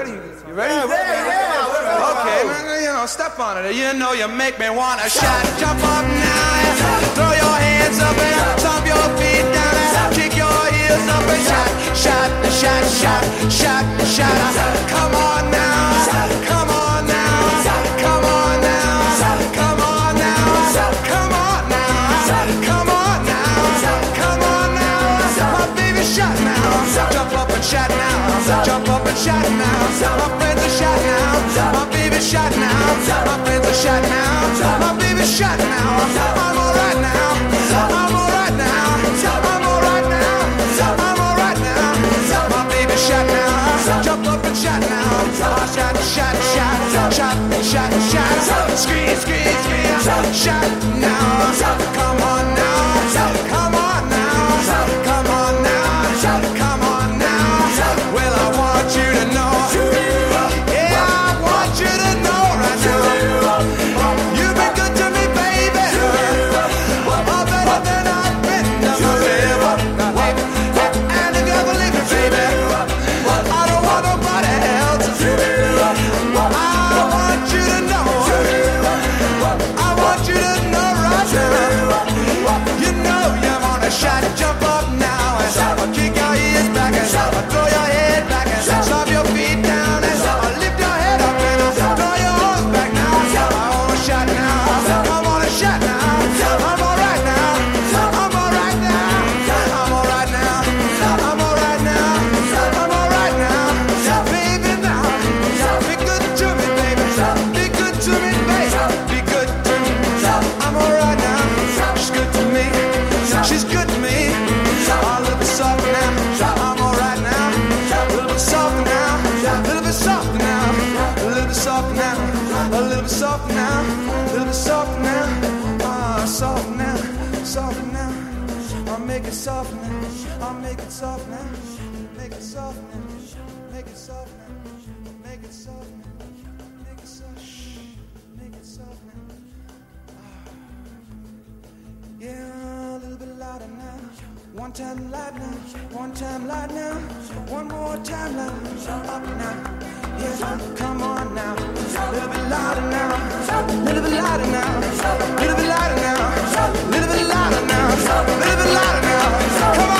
ready? You ready? Yeah. Okay, man, you know, step on it. You know you make me wanna shout. Jump up now, throw your hands up and stomp your feet down and kick your heels up and shout, shout, shout, shout, shout, shout. Come on now, come on now, come on now, come on now, come on now, come on now, come on now. My baby shout now, jump up and shout now, jump up and shout now. My friends are shout now, my baby shout now, my friends are shout now, my baby shout now. I'm alright now, I'm alright now, I'm alright now, I'm alright now. My baby shout now, jump up and shout now. Shout, shout, shout, shout, shout, shout, scream, scream, scream, shout now. Come on now, come on now, come on now, come on now. Well, I want you to know, yeah, I want you to know right now. You've been good to me, baby, better than I've been to my baby. And if you ever leave me, baby, I don't want nobody else. I want you to know, I want you to know right now. You know you wanna shout, jump up now and kick your ears back and throw your head back and stomp your feet down and lift your head up and throw your arms back now. I wanna shout now, I wanna shout now. I'm alright now, I'm alright now, I'm alright now, I'm alright now, I'm alright now. Baby now, be good to me, baby, be good to me, baby, be good to me. I'm alright now, she's good to me, she's good to me. A little bit soft now, I'm alright now. A little bit soft now, a little bit soft now, a little bit soft now, a little bit soft now, a little bit soft now. Soft now, soft now. I'll make it soft now, I'll make it soft now, make it soft now, make it soft now, make it soft now, make it soft, make it soft now. Yeah, a little bit louder now. One time loud now, one time loud now, one more time loud, up now. Yeah, come on now, a little bit louder now, a little bit louder now, a little bit louder now, a little bit louder now, a little bit louder now. Come